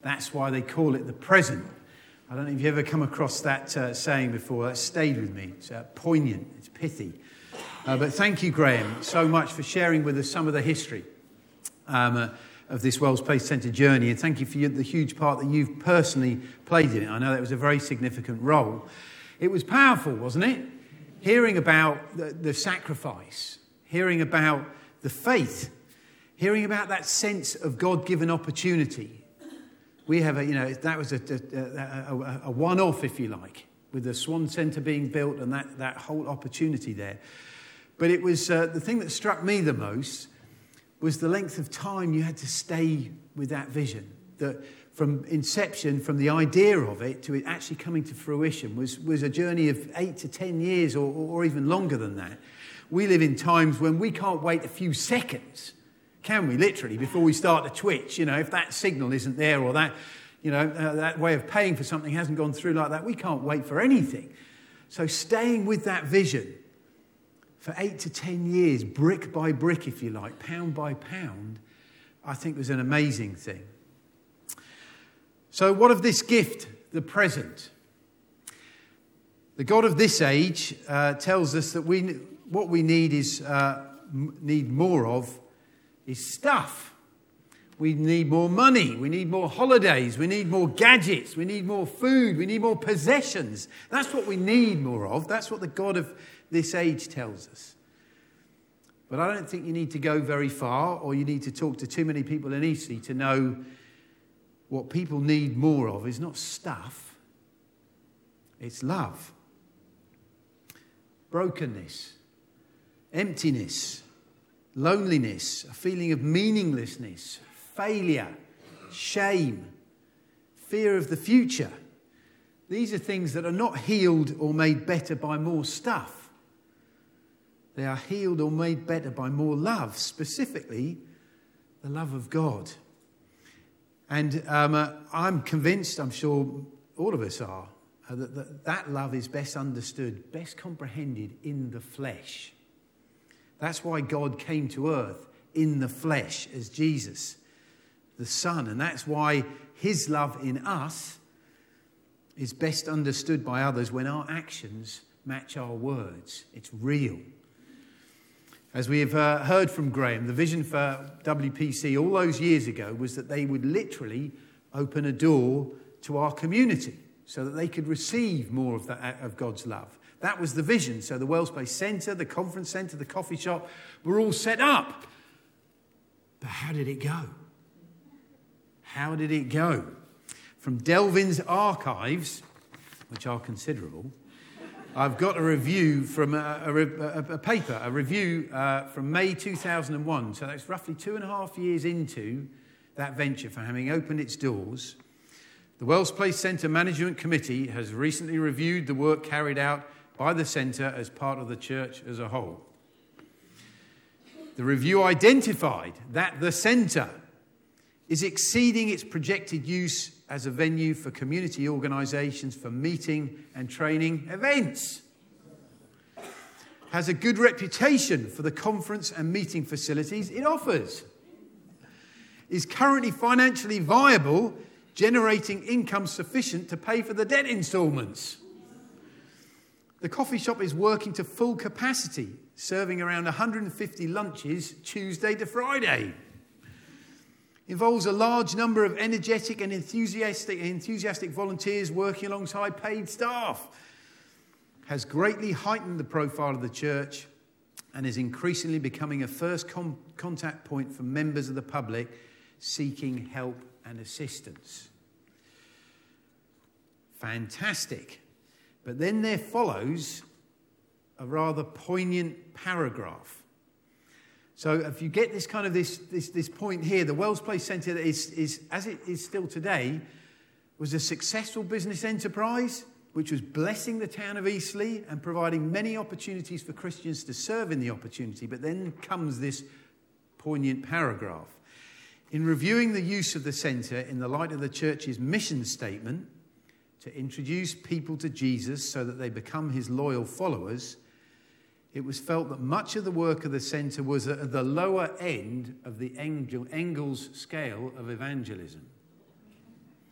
That's why they call it the present. I don't know if you've ever come across that saying before. That stayed with me. It's poignant. It's pithy. But thank you, Graham, so much for sharing with us some of the history of this Wells Place Centre journey. And thank you for the huge part that you've personally played in it. I know that was a very significant role. It was powerful, wasn't it? Hearing about the sacrifice, hearing about the faith, hearing about that sense of God-given opportunity. We have that was a one-off, if you like, with the Swan Centre being built and that whole opportunity there. But it was the thing that struck me the most was the length of time you had to stay with that vision. That from inception, from the idea of it to it actually coming to fruition was a journey of 8 to 10 years or even longer than that. We live in times when we can't wait a few seconds, can we, literally, before we start to twitch? If that signal isn't there or that, that way of paying for something hasn't gone through like that, we can't wait for anything. So staying with that vision for 8 to 10 years, brick by brick, if you like, pound by pound, I think was an amazing thing. So what of this gift, the present? The God of this age tells us that what we need need more of is stuff. We need more money. We need more holidays. We need more gadgets. We need more food. We need more possessions. That's what we need more of. That's what the God of this age tells us. But I don't think you need to go very far, or you need to talk to too many people in Eastleigh to know what people need more of is not stuff. It's love. Brokenness. Emptiness. Loneliness, a feeling of meaninglessness, failure, shame, fear of the future. These are things that are not healed or made better by more stuff. They are healed or made better by more love, specifically the love of God. And I'm convinced, I'm sure all of us are, that love is best understood, best comprehended in the flesh. That's why God came to earth in the flesh as Jesus, the Son. And that's why his love in us is best understood by others when our actions match our words. It's real. As we have heard from Graham, the vision for WPC all those years ago was that they would literally open a door to our community so that they could receive more of God's love. That was the vision. So the Wells Place Centre, the conference centre, the coffee shop were all set up. But how did it go? How did it go? From Delvin's archives, which are considerable, I've got a review from a paper, a review from May 2001. So that's roughly 2.5 years into that venture for having opened its doors. The Wells Place Centre Management Committee has recently reviewed the work carried out by the centre as part of the church as a whole. The review identified that the centre is exceeding its projected use as a venue for community organisations for meeting and training events. Has a good reputation for the conference and meeting facilities it offers. Is currently financially viable, generating income sufficient to pay for the debt instalments. The coffee shop is working to full capacity, serving around 150 lunches Tuesday to Friday. Involves a large number of energetic and enthusiastic volunteers working alongside paid staff. Has greatly heightened the profile of the church and is increasingly becoming a first contact point for members of the public seeking help and assistance. Fantastic. But then there follows a rather poignant paragraph. So if you get this kind of this point here, the Wells Place Centre is, as it is still today, was a successful business enterprise which was blessing the town of Eastleigh and providing many opportunities for Christians to serve in the opportunity. But then comes this poignant paragraph. In reviewing the use of the centre in the light of the church's mission statement to introduce people to Jesus so that they become his loyal followers, it was felt that much of the work of the centre was at the lower end of the Engels scale of evangelism.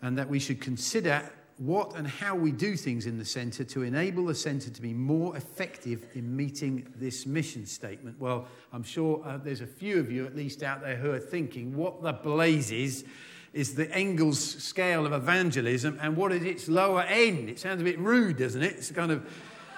and that we should consider what and how we do things in the centre to enable the centre to be more effective in meeting this mission statement. Well, I'm sure there's a few of you at least out there who are thinking, what the blazes is the Engels scale of evangelism, and what is its lower end? It sounds a bit rude, doesn't it? It's kind of...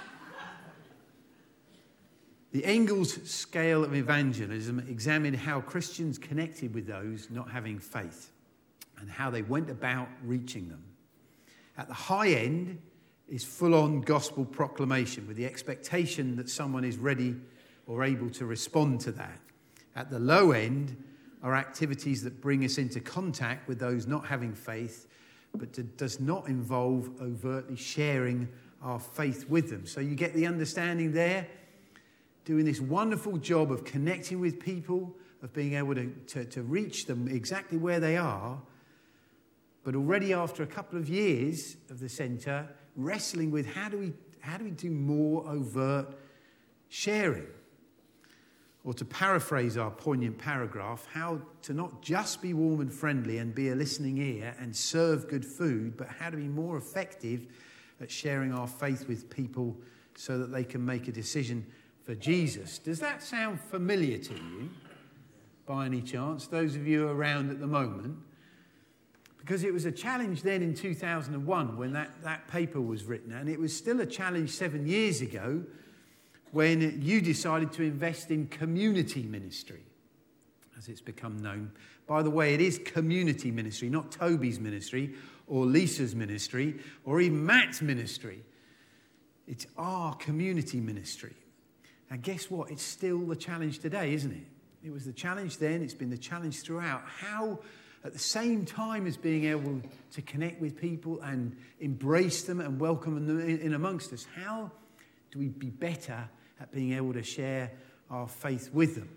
The Engels scale of evangelism examined how Christians connected with those not having faith and how they went about reaching them. At the high end is full-on gospel proclamation with the expectation that someone is ready or able to respond to that. At the low end are activities that bring us into contact with those not having faith, but does not involve overtly sharing our faith with them. So you get the understanding there, doing this wonderful job of connecting with people, of being able to reach them exactly where they are, but already after a couple of years of the centre, wrestling with how do we do more overt sharing? Or to paraphrase our poignant paragraph, how to not just be warm and friendly and be a listening ear and serve good food, but how to be more effective at sharing our faith with people so that they can make a decision for Jesus. Does that sound familiar to you, by any chance, those of you around at the moment? Because it was a challenge then in 2001 when that paper was written, and it was still a challenge 7 years ago when you decided to invest in community ministry, as it's become known. By the way, it is community ministry, not Toby's ministry or Lisa's ministry or even Matt's ministry. It's our community ministry. And guess what? It's still the challenge today, isn't it? It was the challenge then, it's been the challenge throughout. How, at the same time as being able to connect with people and embrace them and welcome them in amongst us, how do we be better at being able to share our faith with them?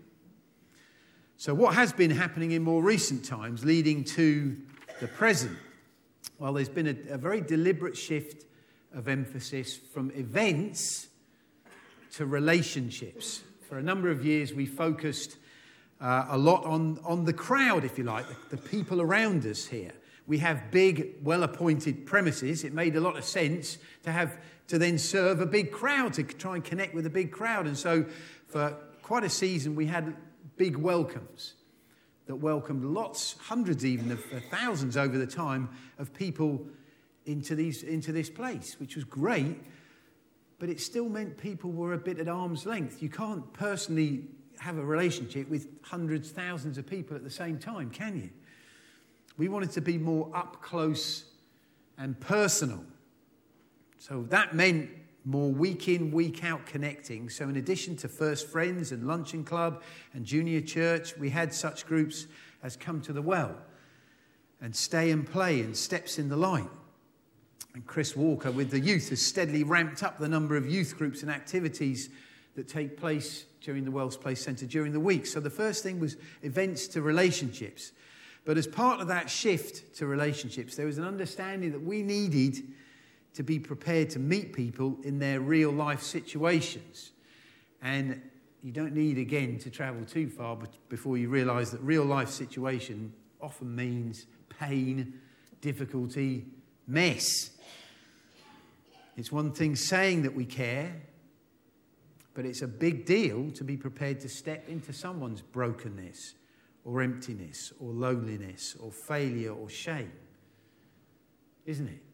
So what has been happening in more recent times leading to the present? Well, there's been a very deliberate shift of emphasis from events to relationships. For a number of years we focused a lot on the crowd, if you like, the people around us here. We have big, well-appointed premises. It made a lot of sense to then serve a big crowd, to try and connect with a big crowd. And so for quite a season, we had big welcomes that welcomed lots, hundreds even of thousands over the time of people into this place, which was great, but it still meant people were a bit at arm's length. You can't personally have a relationship with hundreds, thousands of people at the same time, can you? We wanted to be more up close and personal. So that meant more week in, week out connecting. So in addition to First Friends and Luncheon Club and Junior Church, we had such groups as Come to the Well and Stay and Play and Steps in the Light. And Chris Walker with the youth has steadily ramped up the number of youth groups and activities that take place during the Wells Place Centre during the week. So the first thing was events to relationships. But as part of that shift to relationships, there was an understanding that we needed to be prepared to meet people in their real life situations. And you don't need, again, to travel too far before you realise that real life situation often means pain, difficulty, mess. It's one thing saying that we care, but it's a big deal to be prepared to step into someone's brokenness or emptiness or loneliness or failure or shame, isn't it?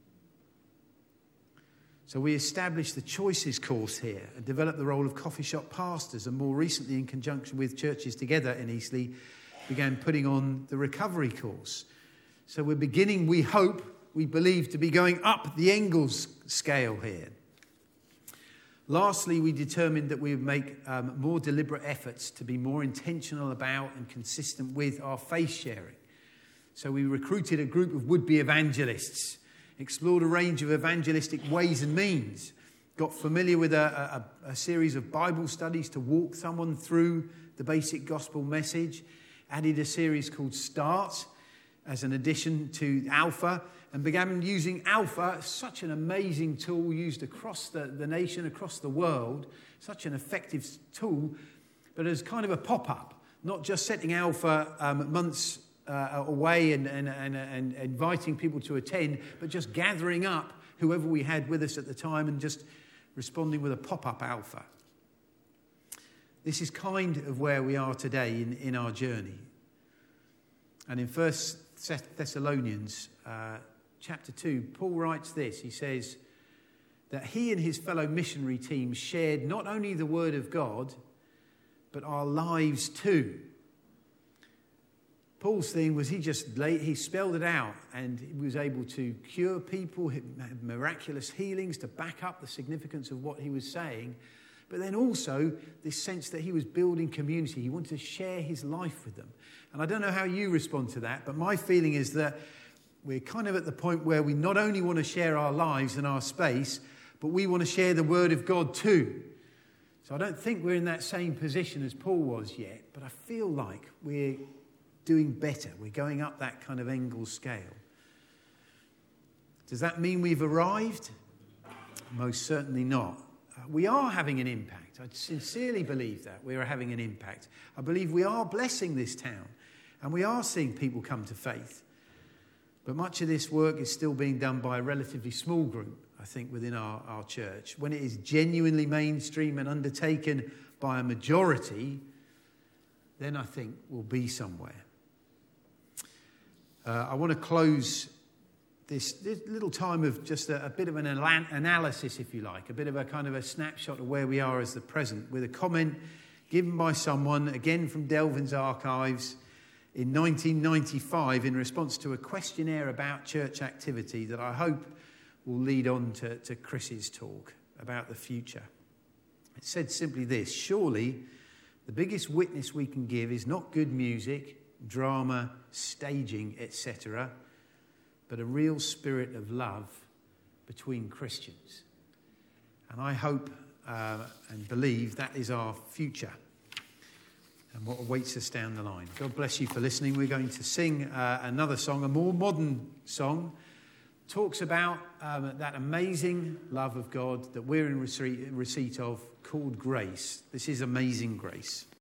So we established the Choices course here and developed the role of coffee shop pastors, and more recently, in conjunction with Churches Together in Eastleigh, began putting on the Recovery course. So we're beginning, we hope, we believe, to be going up the Engels scale here. Lastly, we determined that we would make more deliberate efforts to be more intentional about and consistent with our faith sharing. So we recruited a group of would-be evangelists, explored a range of evangelistic ways and means, got familiar with a series of Bible studies to walk someone through the basic gospel message, added a series called Start as an addition to Alpha, and began using Alpha, such an amazing tool used across the nation, across the world, such an effective tool, but as kind of a pop-up, not just setting Alpha months away and inviting people to attend, but just gathering up whoever we had with us at the time and just responding with a pop-up alpha. This is kind of where we are today in our journey. And in 1 Thessalonians chapter 2, Paul writes this. He says that he and his fellow missionary teams shared not only the word of God, but our lives too. Paul's thing was he spelled it out, and he was able to cure people, had miraculous healings to back up the significance of what he was saying. But then also this sense that he was building community. He wanted to share his life with them. And I don't know how you respond to that, but my feeling is that we're kind of at the point where we not only want to share our lives and our space, but we want to share the word of God too. So I don't think we're in that same position as Paul was yet, but I feel like we're doing better. We're going up that kind of Engel scale. Does that mean we've arrived? Most certainly not. We are having an impact. I sincerely believe that we are having an impact. I believe we are blessing this town, and we are seeing people come to faith. But much of this work is still being done by a relatively small group, I think, within our church. When it is genuinely mainstream and undertaken by a majority, then I think we'll be somewhere. I want to close this little time of just a bit of an analysis, if you like, a bit of a kind of a snapshot of where we are as the present, with a comment given by someone, again from Delvin's archives, in 1995 in response to a questionnaire about church activity that I hope will lead on to Chris's talk about the future. It said simply this: surely the biggest witness we can give is not good music, drama, staging, etc., but a real spirit of love between Christians. And I hope and believe that is our future and what awaits us down the line. God bless you for listening. We're going to sing another song, a more modern song. Talks about that amazing love of God that we're in receipt of, called Grace. This is Amazing Grace.